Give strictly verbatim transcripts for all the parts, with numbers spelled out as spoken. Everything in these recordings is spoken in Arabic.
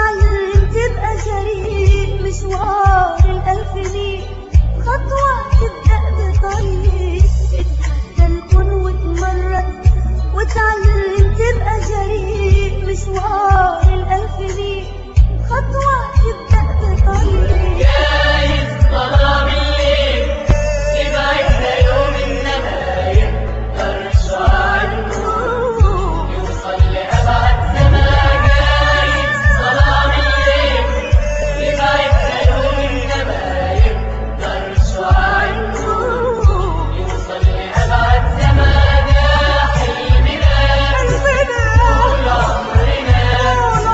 وتعلم تبقى جريء مشوار الألف ميل، خطوة تبدأ بطريق اتحدى الكون وتمرد، وتعلم تبقى جريء مشوار الألف ميل، خطوة تبدأ بطريق جايز ظلام الليل يبعدنا يوم إنما يقدر شعاع النور يوصل لأبعد زمان. جايز ظلام الليل يبعدنا يوم إنما يقدر شعاع النور يوصل لأبعد زمان. يا حلمنا طول عمرنا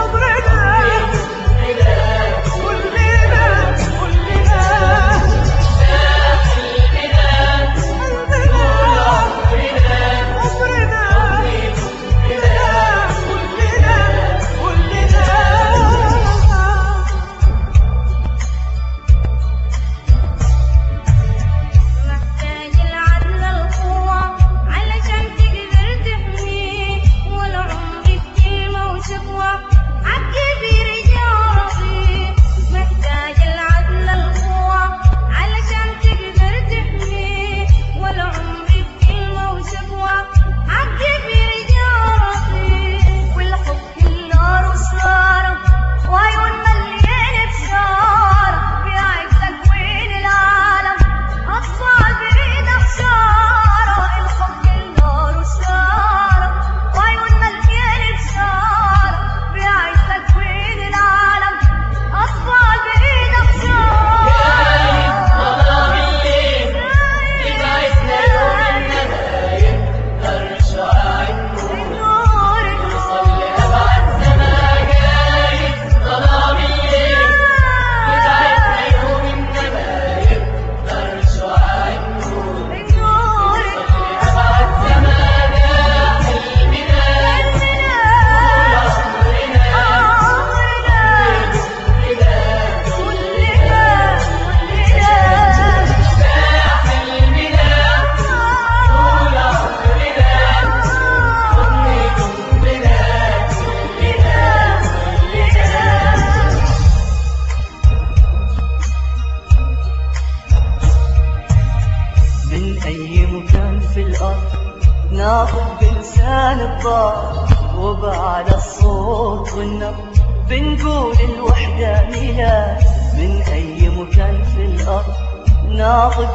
ناخد بلسان الضاد وبعلى الصوت والنبض بنقول الوحدة ميلاد. من أي مكان في الأرض ناخد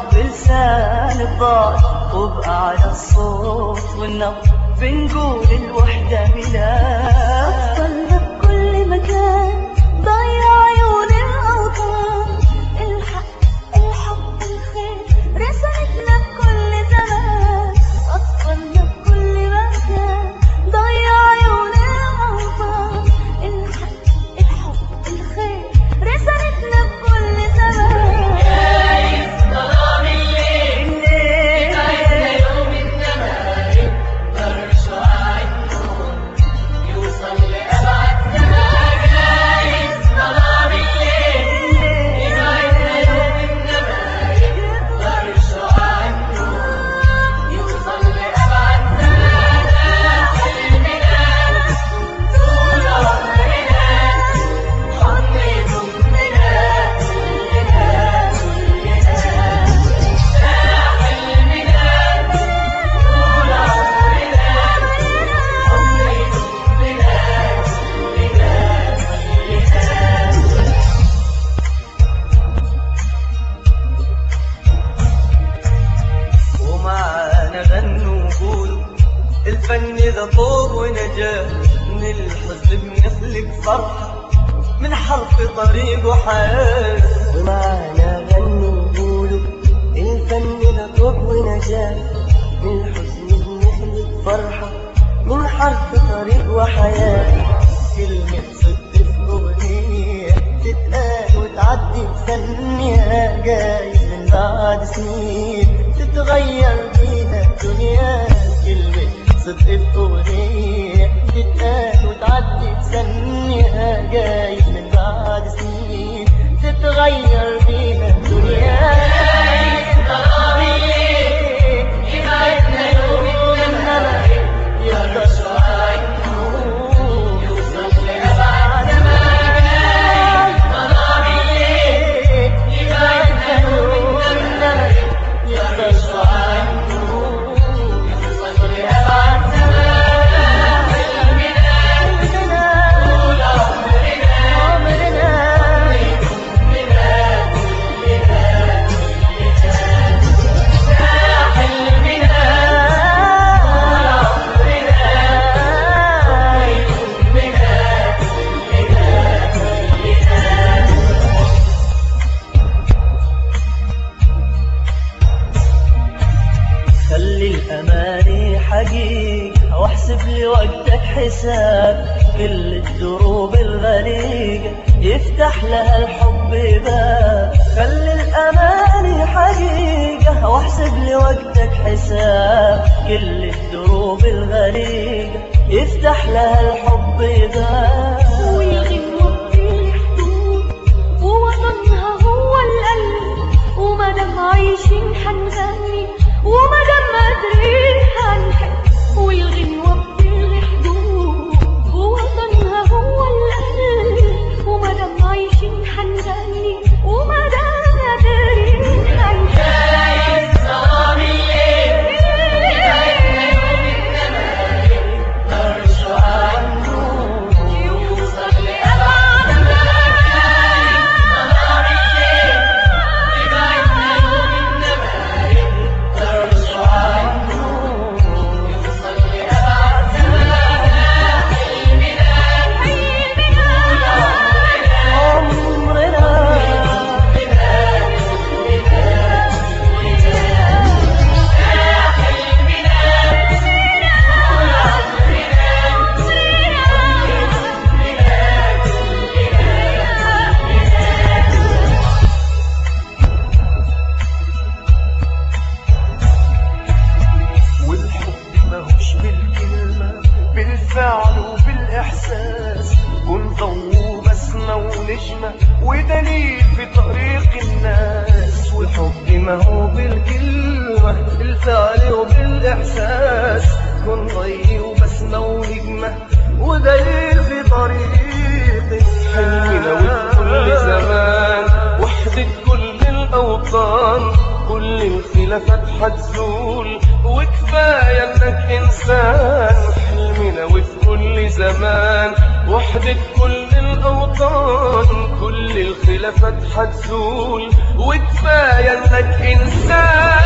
بلسان الضاد وبأعلى الصوت والنبض بنقول الوحدة ميلاد. أطفالنا بكل مكان ضيع عيون الأوطان، الحق الحب الخير رسالتنا بكل زمان. أطفالنا بكل مكان ضيع عيون الأوطان، الحق الحب الخير رسالتنا بكل زمان. جايز ظلام الليل يبعدنا يوم إنما يقدر شعاع النور يوصل لأبعد زمان. جايز ظلام الليل يبعدنا يوم إنما يقدر شعاع النور يوصل لأبعد زمان. حلمنا طول عمرنا حضن ضمنا كلنا كلنا. حلمنا طول عمرنا حضن ضمنا كلنا كلنا. ومعانا غنوا وقولوا الفن ذا طوب ونجاة، من الحزن بنخلق فرحة من حرف طريق وحياة. ومعانا غنوا وقولوا الفن ذا طوب ونجاة، من الحزن بنخلق فرحة من حرف طريق وحياة. كلمة صدق في أغنية تتقال وتعدي بثانية، جايز من بعد سنين تتغير بيها الدنيا. كلمة صدق في أغنية تتقال وتعدي بثانية، جايز من بعد سنين تتغير بيها الدنيا. جايز ظلام الليل يبعدنا يوم إنما يقدر شعاع النور يوصل لأبعد زمان. حساب كل الدروب الغريقة يفتح لها الحب باب. خلي الأماني حقيقة واحسب لوقتك حساب كل الدروب الغريقة يفتح لها الحب باب. والغنوة بكل حدود ووطنها هو القلب، ومادام عايشين حنغني ومادام قادرين حنحب. والغنوة بكل حدود ووطنها هو القلب، ومادام عايشين حنغني ومادام قادرين حنحب. ودليل في طريق الناس. والحب ما هو بالكلمة بالفعل وبالإحساس. كن ضي وبسمة ونجمة ودليل في طريق الناس. حلمنا وكل زمان وحدة كل الأوطان، كل الخلافات حتزول وكفاية انك انسان. حلمنا وفي كل زمان وحدة كل الأوطان، كل الخلافات حتزول وكفاية انك انسان.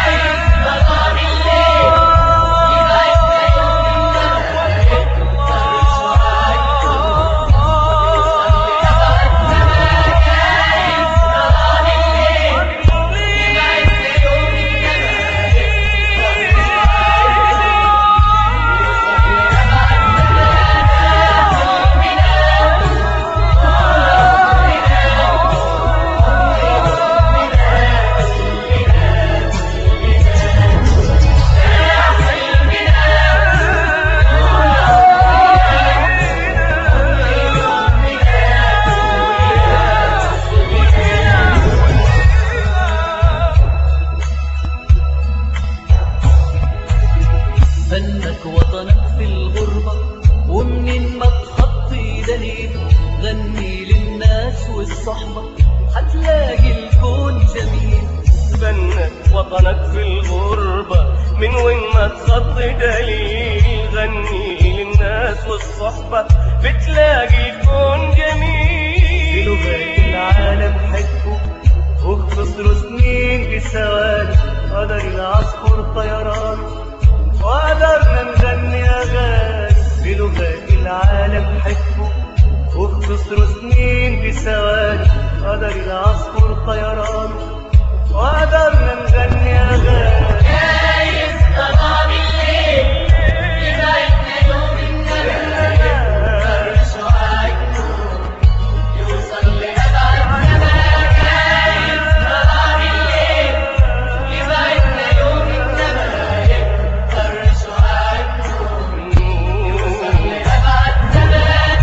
فنك وطنك في الغربة ومنين ما تخطي دليل، غني للناس والصحبة حتلاقي الكون جميل. فنك وطنك في الغربة من وين ما تخطي دليل، غني للناس والصحبة بتلاقي الكون جميل. بلغات العالم حبه واختصروا سنين بثواني، قدر العصفور طيران وقدرنا نغني أغاني. بلغات العالم حبه واختصروا سنين بثواني، قدر العصفور طيران وقدرنا نغني أغاني. جايز ظلام الليل يبعدنا يوم النبي، شعاع النور يوصل لأبعد زمان. جايز ظلام الليل يبعدنا يوم النبي، شعاع النور يوصل لأبعد زمان.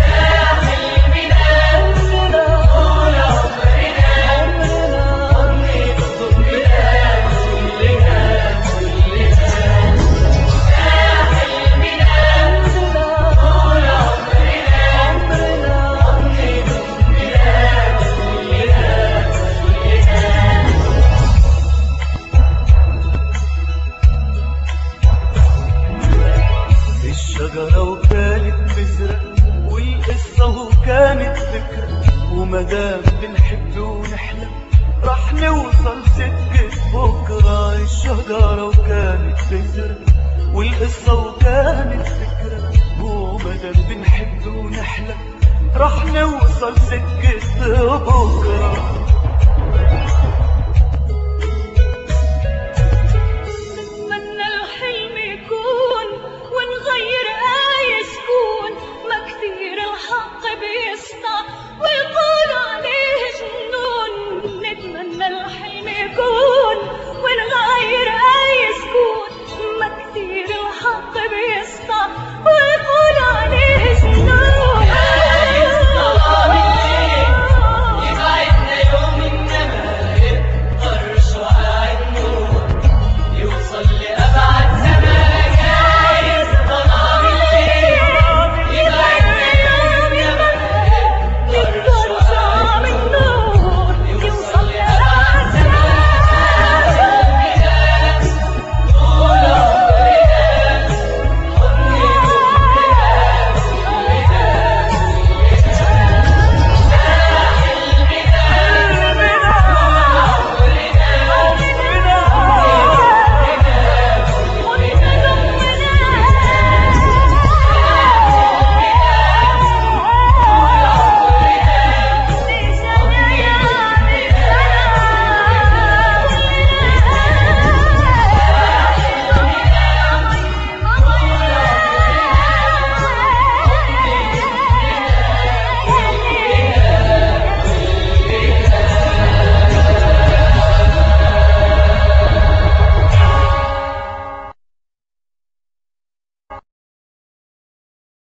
حلمنا طول الشجرة وكانت بذرة والقصة وكانت ذكرى، ومدام بنحب ونحلم راح نوصل سكة بكرة. الشجرة وكانت بذرة والقصة وكانت ذكرى، ومدام بنحب ونحلم راح نوصل سكة بكرة.